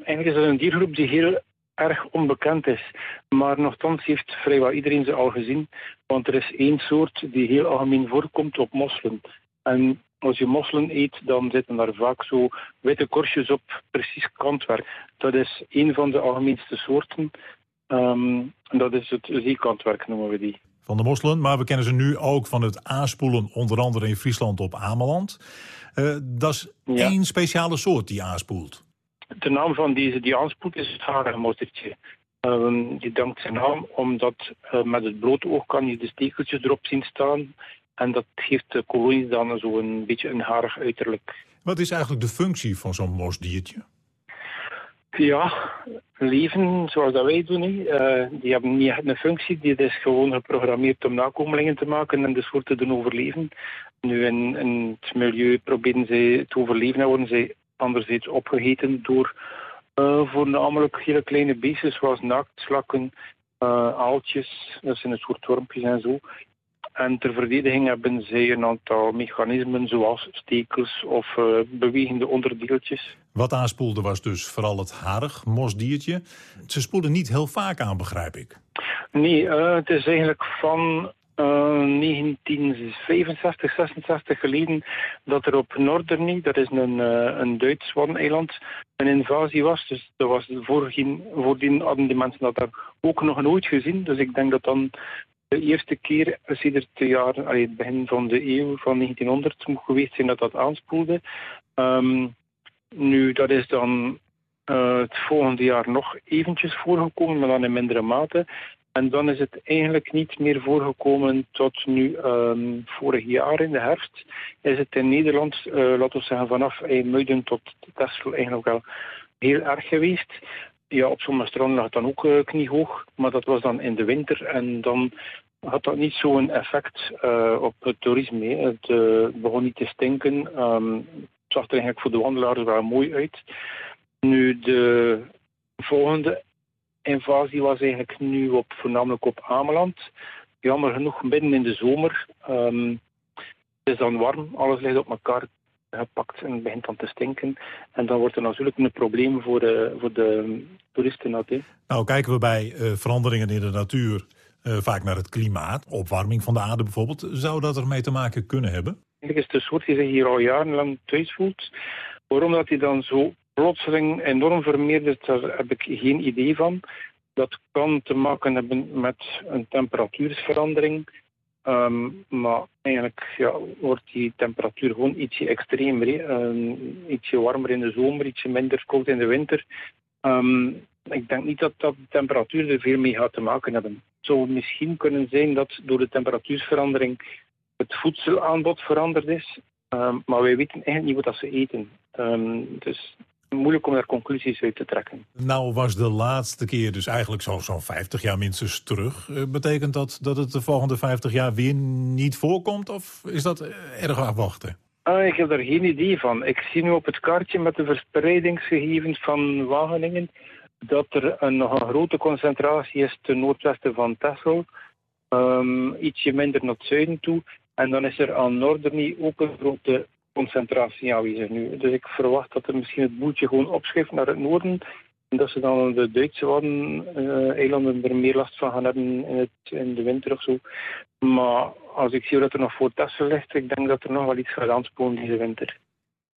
Eigenlijk is dat een diergroep die heel erg onbekend is. Maar nochtans heeft vrijwel iedereen ze al gezien. Want er is één soort die heel algemeen voorkomt op mosselen. En als je mosselen eet, dan zitten daar vaak zo witte korstjes op, precies kantwerk. Dat is één van de algemeenste soorten. Dat is het zeekantwerk, noemen we die. Van de mosselen, maar we kennen ze nu ook van het aanspoelen, onder andere in Friesland op Ameland. Dat is één speciale soort die aanspoelt. De naam van deze die aanspoelt is het haringmossertje. Die dankt zijn naam omdat met het blootoog kan je de stekeltjes erop zien staan. En dat geeft de kolonies dan zo een beetje een harig uiterlijk. Wat is eigenlijk de functie van zo'n mosdiertje? Ja, leven zoals dat wij doen. Die hebben niet echt een functie. Die is gewoon geprogrammeerd om nakomelingen te maken en de soort te doen overleven. Nu in het milieu proberen zij te overleven en worden zij anderzijds opgegeten door voornamelijk hele kleine beestjes zoals naaktslakken, aaltjes, dat zijn een soort wormpjes en zo. En ter verdediging hebben zij een aantal mechanismen zoals stekels of bewegende onderdeeltjes. Wat aanspoelde was dus vooral het harig-mosdiertje. Ze spoelden niet heel vaak aan, begrijp ik. Nee, het is eigenlijk van 1965, 66 geleden dat er op Noordernie, dat is een Duits waddeneiland, een invasie was. Dus dat was voordien hadden die mensen dat daar ook nog nooit gezien. Dus ik denk dat dan de eerste keer sinds het begin van de eeuw, van 1900, moet geweest zijn dat dat aanspoelde. Nu, dat is dan het volgende jaar nog eventjes voorgekomen, maar dan in mindere mate. En dan is het eigenlijk niet meer voorgekomen tot nu vorig jaar in de herfst. Is het in Nederland, laten we zeggen vanaf IJmuiden tot Texel eigenlijk wel heel erg geweest. Ja, op sommige stranden lag het dan ook kniehoog, maar dat was dan in de winter. En dan had dat niet zo'n effect op het toerisme. Het begon niet te stinken. Het zag er eigenlijk voor de wandelaars wel mooi uit. Nu, de volgende invasie was eigenlijk nu voornamelijk op Ameland. Jammer genoeg midden in de zomer. Het is dan warm, alles ligt op elkaar gepakt en het begint dan te stinken. En dan wordt er natuurlijk een probleem voor de toeristen. Nou, kijken we bij veranderingen in de natuur vaak naar het klimaat, opwarming van de aarde bijvoorbeeld. Zou dat ermee te maken kunnen hebben? Eigenlijk is de soort die zich hier al jarenlang thuis voelt. Waarom dat hij dan zo plotseling enorm vermeerderd, daar heb ik geen idee van. Dat kan te maken hebben met een temperatuursverandering. Maar eigenlijk wordt die temperatuur gewoon ietsje extremer. Ietsje warmer in de zomer, ietsje minder koud in de winter. Ik denk niet dat de temperatuur er veel mee gaat te maken hebben. Het zou misschien kunnen zijn dat door de temperatuursverandering het voedselaanbod veranderd is. Maar wij weten eigenlijk niet wat ze eten. Dus moeilijk om daar conclusies uit te trekken. Nou was de laatste keer dus eigenlijk zo'n 50 jaar minstens terug. Betekent dat het de volgende 50 jaar weer niet voorkomt? Of is dat erg afwachten? Ik heb daar geen idee van. Ik zie nu op het kaartje met de verspreidingsgegevens van Wageningen dat er nog een grote concentratie is ten noordwesten van Texel. Ietsje minder naar het zuiden toe. En dan is er aan Noordernie ook een grote concentratie aanwezig nu. Dus ik verwacht dat er misschien het boeltje gewoon opschuift naar het noorden. En dat ze dan de Duitse waddeneilanden er meer last van gaan hebben in de winter of zo. Maar als ik zie dat er nog voor Texel ligt, ik denk dat er nog wel iets gaat aanspoelen deze winter.